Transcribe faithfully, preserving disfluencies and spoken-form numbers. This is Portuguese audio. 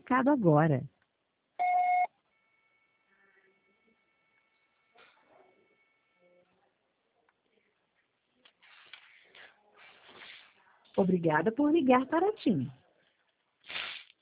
recado agora. Obrigada por ligar para a TIM.